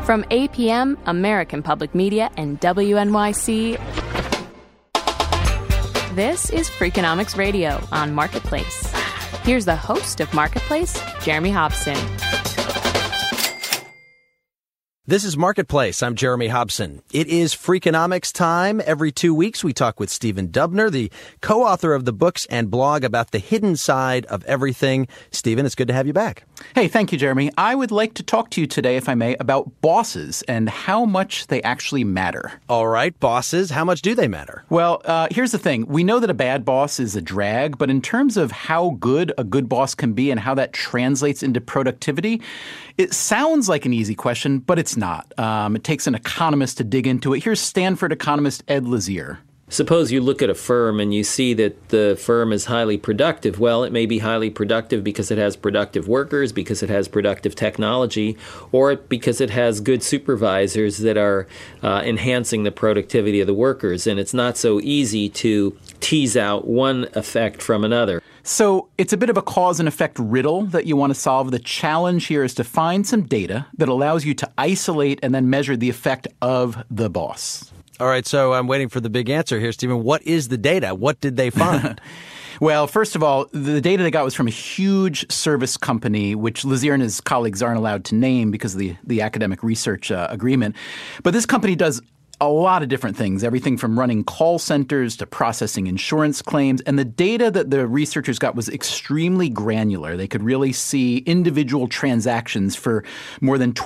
From APM, American Public Media, and WNYC, this is Freakonomics Radio on Marketplace. Here's the host of Marketplace, Jeremy Hobson. This is Marketplace. I'm Jeremy Hobson. It is Freakonomics time. Every 2 weeks, we talk with Stephen Dubner, the co-author of the books and blog about the hidden side of everything. Stephen, it's good to have you back. Hey, thank you, Jeremy. I would like to talk to you today, if I may, about bosses and how much they actually matter. All right, bosses. How much do they matter? Well, here's the thing. We know that a bad boss is a drag, but in terms of how good a good boss can be and how that translates into productivity, it sounds like an easy question, but it's not. It takes an economist to dig into it. Here's Stanford economist Ed Lazier. Suppose you look at a firm and you see that the firm is highly productive. Well, it may be highly productive because it has productive workers, because it has productive technology, or because it has good supervisors that are enhancing the productivity of the workers. And it's not so easy to tease out one effect from another. So it's a bit of a cause and effect riddle that you want to solve. The challenge here is to find some data that allows you to isolate and then measure the effect of the boss. All right, so I'm waiting for the big answer here, Stephen. What is the data? What did they find? Well, first of all, the data they got was from a huge service company, which Lazier and his colleagues aren't allowed to name because of the academic research agreement. But this company does a lot of different things, everything from running call centers to processing insurance claims. And the data that the researchers got was extremely granular. They could really see individual transactions for more than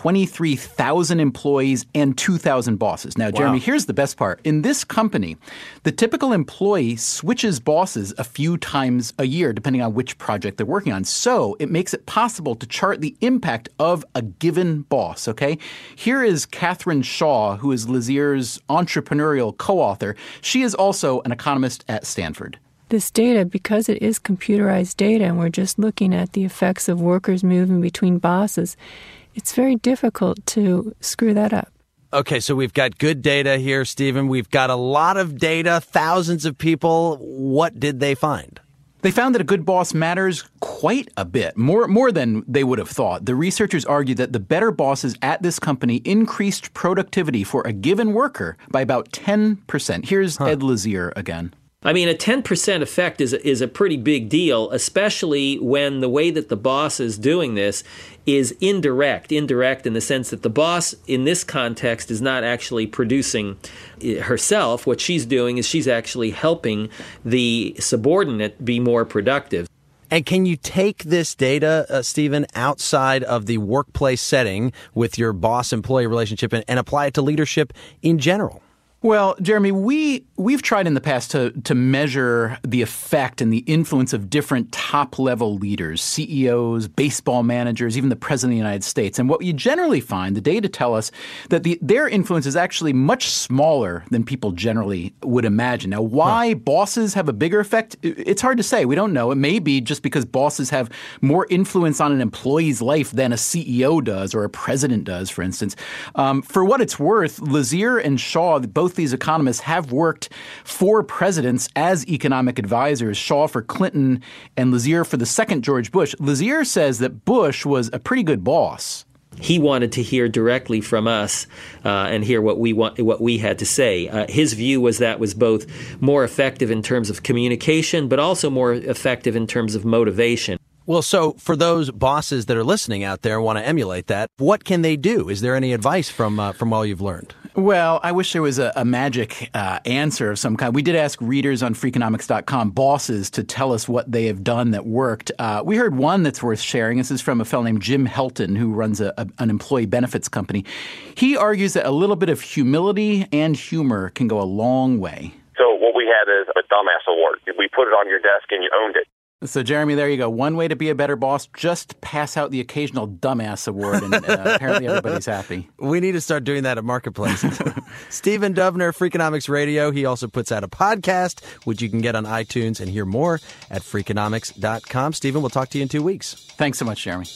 23,000 employees and 2,000 bosses. Now, Jeremy, Here's the best part. In this company, the typical employee switches bosses a few times a year, depending on which project they're working on. So it makes it possible to chart the impact of a given boss, okay? Here is Catherine Shaw, who is Lazier's entrepreneurial co-author. She is also an economist at Stanford. This data, because it is computerized data and we're just looking at the effects of workers moving between bosses, it's very difficult to screw that up. Okay, so we've got good data here, Stephen. We've got a lot of data, thousands of people. What did they find? They found that a good boss matters quite a bit, more than they would have thought. The researchers argued that the better bosses at this company increased productivity for a given worker by about 10%. Here's Ed Lazier again. I mean, a 10% effect is a pretty big deal, especially when the way that the boss is doing this is indirect in the sense that the boss in this context is not actually producing herself. What she's doing is she's actually helping the subordinate be more productive. And can you take this data, Stephen, outside of the workplace setting with your boss-employee relationship and apply it to leadership in general? Well, Jeremy, we've tried in the past to measure the effect and the influence of different top-level leaders, CEOs, baseball managers, even the President of the United States. And what you generally find, the data tell us that their influence is actually much smaller than people generally would imagine. Now, why bosses have a bigger effect? It's hard to say. We don't know. It may be just because bosses have more influence on an employee's life than a CEO does or a president does, for instance. For what it's worth, Lazier and Shaw, both these economists, have worked for presidents as economic advisors, Shaw for Clinton and Lazier for the second George Bush. Lazier says that Bush was a pretty good boss. He wanted to hear directly from us and hear what we had to say. His view was that was both more effective in terms of communication, but also more effective in terms of motivation. Well, so for those bosses that are listening out there and want to emulate that, what can they do? Is there any advice from all you've learned? Well, I wish there was a magic answer of some kind. We did ask readers on Freakonomics.com, bosses, to tell us what they have done that worked. We heard one that's worth sharing. This is from a fellow named Jim Helton, who runs an employee benefits company. He argues that a little bit of humility and humor can go a long way. So what we had is a dumbass award. We put it on your desk and you owned it. So, Jeremy, there you go. One way to be a better boss, just pass out the occasional dumbass award, and apparently everybody's happy. We need to start doing that at Marketplace. Stephen Dubner, Freakonomics Radio. He also puts out a podcast, which you can get on iTunes and hear more at Freakonomics.com. Stephen, we'll talk to you in 2 weeks. Thanks so much, Jeremy.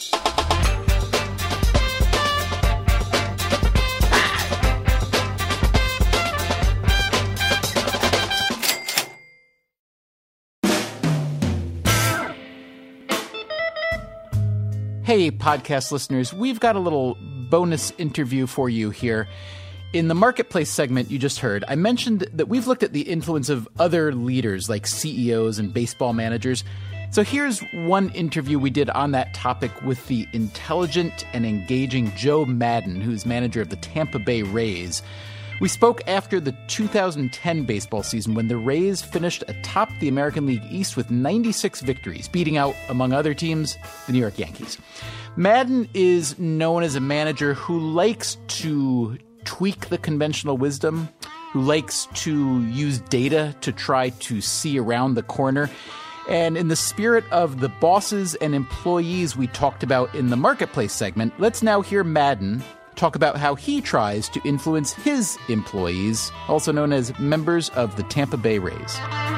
Hey, podcast listeners, we've got a little bonus interview for you here. In the Marketplace segment you just heard, I mentioned that we've looked at the influence of other leaders like CEOs and baseball managers. So here's one interview we did on that topic with the intelligent and engaging Joe Maddon, who's manager of the Tampa Bay Rays. We spoke after the 2010 baseball season when the Rays finished atop the American League East with 96 victories, beating out, among other teams, the New York Yankees. Maddon is known as a manager who likes to tweak the conventional wisdom, who likes to use data to try to see around the corner. And in the spirit of the bosses and employees we talked about in the Marketplace segment, let's now hear Maddon talk about how he tries to influence his employees, also known as members of the Tampa Bay Rays.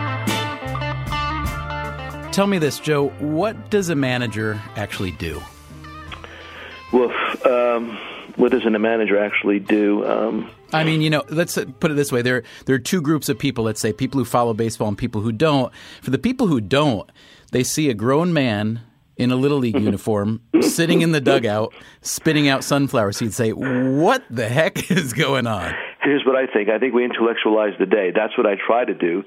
Tell me this, Joe, what does a manager actually do? Well, what does a manager actually do? I mean, let's put it this way. There are two groups of people, let's say, people who follow baseball and people who don't. For the people who don't, they see a grown man in a Little League uniform sitting in the dugout, spitting out sunflower seeds, say, what the heck is going on? Here's what I think. I think we intellectualize the day. That's what I try to do.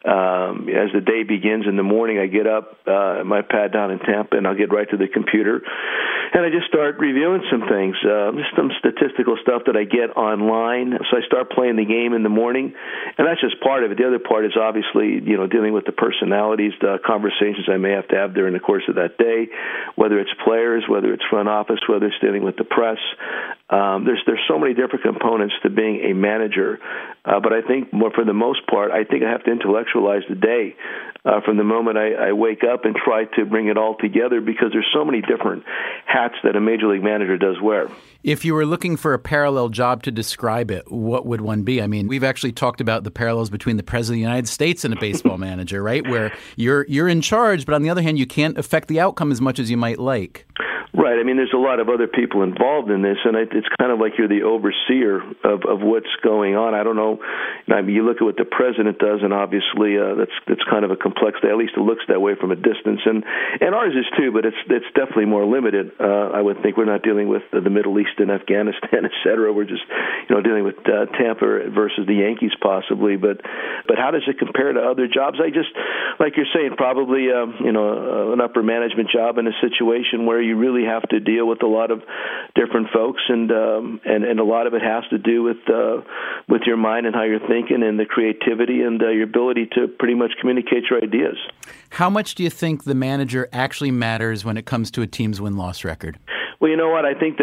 As the day begins in the morning, I get up at my pad down in Tampa, and I'll get right to the computer, and I just start reviewing some things, just some statistical stuff that I get online. So I start playing the game in the morning, and that's just part of it. The other part is obviously, dealing with the personalities, the conversations I may have to have during the course of that day, whether it's players, whether it's front office, whether it's dealing with the press. There's so many different components to being a manager, but I think for the most part, I think I have to intellectualize the day from the moment I wake up and try to bring it all together, because there's so many different hats that a major league manager does wear. If you were looking for a parallel job to describe it, what would one be? I mean, we've actually talked about the parallels between the President of the United States and a baseball manager, right? Where you're in charge, but on the other hand, you can't affect the outcome as much as you might like. Right. I mean, there's a lot of other people involved in this, and it's kind of like you're the overseer of what's going on. I don't know. I mean, you look at what the president does, and obviously that's kind of a complex thing. At least it looks that way from a distance, and ours is too. But it's definitely more limited. I would think we're not dealing with the Middle East and Afghanistan, et cetera. We're just dealing with Tampa versus the Yankees possibly. But how does it compare to other jobs? I just, like you're saying, probably an upper management job in a situation where you really have to deal with a lot of different folks, and a lot of it has to do with your mind and how you're thinking and the creativity and your ability to pretty much communicate your ideas. How much do you think the manager actually matters when it comes to a team's win-loss record? Well, you know what? I think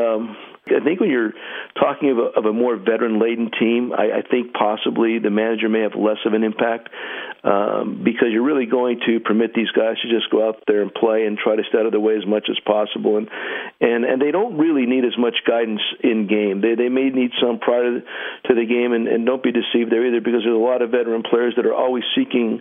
I think when you're talking of a more veteran-laden team, I think possibly the manager may have less of an impact because you're really going to permit these guys to just go out there and play and try to stay out of the way as much as possible. And they don't really need as much guidance in game. They may need some prior to the game, and don't be deceived there either, because there's a lot of veteran players that are always seeking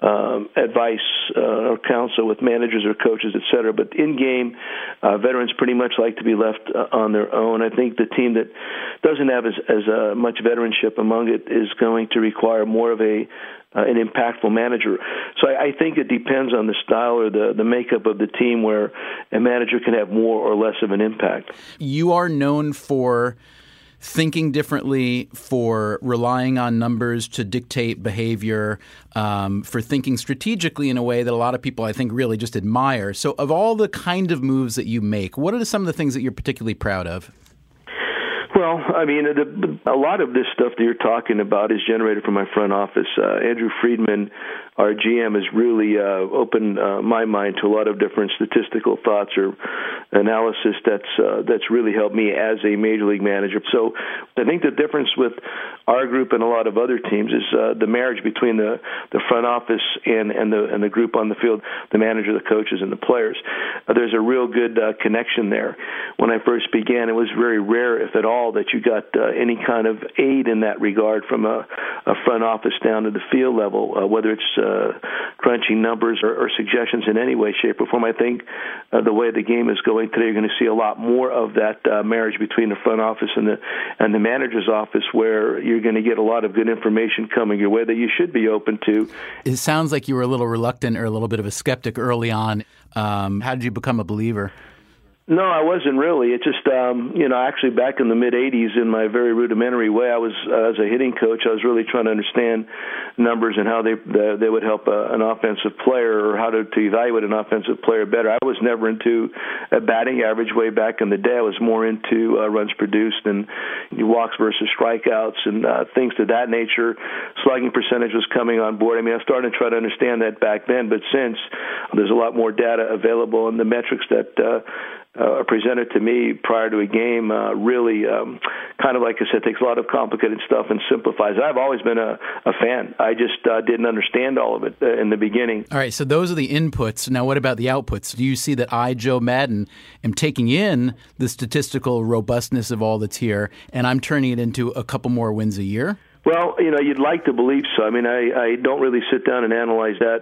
advice or counsel with managers or coaches, et cetera. But in game, veterans pretty much like to be left on their own. I think the team that doesn't have as much veteranship among it is going to require more of an impactful manager. So I think it depends on the style or the makeup of the team, where a manager can have more or less of an impact. You are known for thinking differently, for relying on numbers to dictate behavior, for thinking strategically in a way that a lot of people, I think, really just admire. So of all the kind of moves that you make, what are some of the things that you're particularly proud of? Well, I mean, a lot of this stuff that you're talking about is generated from my front office. Andrew Friedman, our GM, has really opened my mind to a lot of different statistical thoughts or analysis that's really helped me as a major league manager. So I think the difference with our group and a lot of other teams is the marriage between the front office and the group on the field, the manager, the coaches, and the players. There's a real good connection there. When I first began, it was very rare, if at all, that you got any kind of aid in that regard from a front office down to the field level, whether it's crunching numbers or suggestions in any way, shape, or form. I think the way the game is going today, you're going to see a lot more of that marriage between the front office and the manager's office, where you're going to get a lot of good information coming your way that you should be open to. It sounds like you were a little reluctant or a little bit of a skeptic early on. How did you become a believer? No, I wasn't really. It's just, actually back in the mid-'80s, in my very rudimentary way, I was, as a hitting coach, I was really trying to understand numbers and how they would help an offensive player, or how to evaluate an offensive player better. I was never into a batting average way back in the day. I was more into runs produced and walks versus strikeouts and things to that nature. Slugging percentage was coming on board. I mean, I started to try to understand that back then, but since there's a lot more data available, and the metrics that are presented to me prior to a game really, kind of like I said, takes a lot of complicated stuff and simplifies it. I've always been a fan. I just didn't understand all of it in the beginning. All right, so those are the inputs. Now what about the outputs? Do you see that I, Joe Madden, am taking in the statistical robustness of all that's here, and I'm turning it into a couple more wins a year? Well, you'd like to believe so. I mean, I don't really sit down and analyze that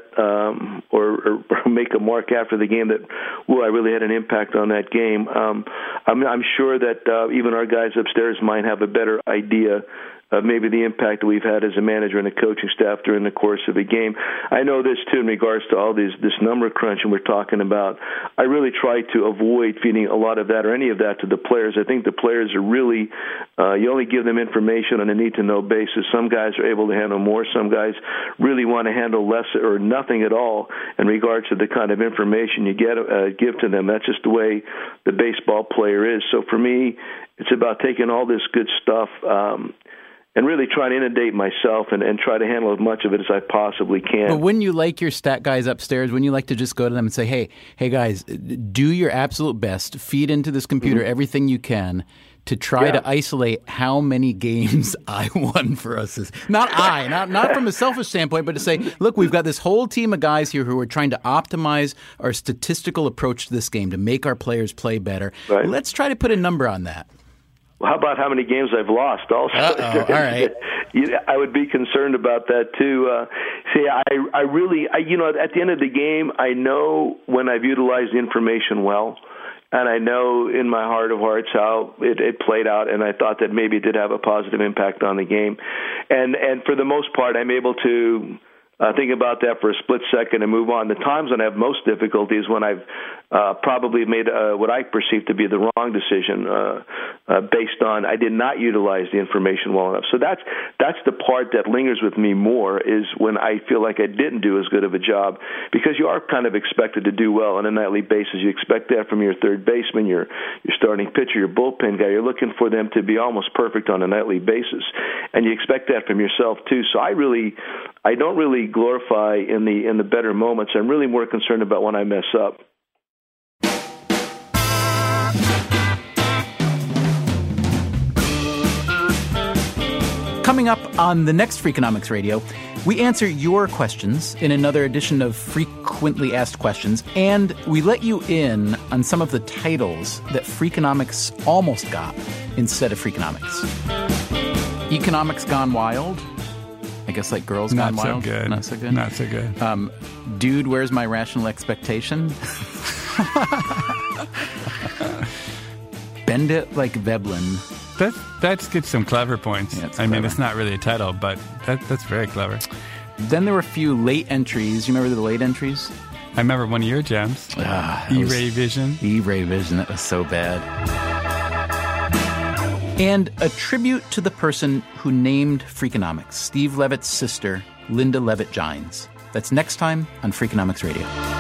or make a mark after the game that, I really had an impact on that game. I'm sure that even our guys upstairs might have a better idea of maybe the impact that we've had as a manager and a coaching staff during the course of a game. I know this, too, in regards to all this number crunching we're talking about. I really try to avoid feeding a lot of that or any of that to the players. I think the players are really, you only give them information on a need-to-know basis. Some guys are able to handle more. Some guys really want to handle less or nothing at all in regards to the kind of information you give to them. That's just the way the baseball player is. So for me, it's about taking all this good stuff and really trying to inundate myself and try to handle as much of it as I possibly can. But wouldn't you like your stat guys upstairs, wouldn't you like to just go to them and say, hey guys, do your absolute best, feed into this computer everything you can to try to isolate how many games I won for us. Not from a selfish standpoint, but to say, look, we've got this whole team of guys here who are trying to optimize our statistical approach to this game to make our players play better. Right. Let's try to put a number on that. Well, how about how many games I've lost also? All right. I would be concerned about that, too. I really, at the end of the game, I know when I've utilized the information well, and I know in my heart of hearts how it played out, and I thought that maybe it did have a positive impact on the game. And for the most part, I'm able to think about that for a split second and move on. The times when I have most difficulty is when I've probably made what I perceive to be the wrong decision based on I did not utilize the information well enough. So that's the part that lingers with me more, is when I feel like I didn't do as good of a job, because you are kind of expected to do well on a nightly basis. You expect that from your third baseman, your starting pitcher, your bullpen guy. You're looking for them to be almost perfect on a nightly basis, and you expect that from yourself too. So I don't really glorify in the better moments. I'm really more concerned about when I mess up. Coming up on the next Freakonomics Radio, we answer your questions in another edition of Frequently Asked Questions, and we let you in on some of the titles that Freakonomics almost got instead of Freakonomics. Economics Gone Wild. I guess like Girls Gone Wild. Not so good. Not so good. Dude, Where's My Rational Expectation? Bend It Like Veblen. That gets some clever points. Yeah, I mean, it's not really a title, but that's very clever. Then there were a few late entries. You remember the late entries? I remember one of your gems. E-Ray Vision. E-Ray Vision. That was so bad. And a tribute to the person who named Freakonomics, Steve Levitt's sister, Linda Levitt Gines. That's next time on Freakonomics Radio.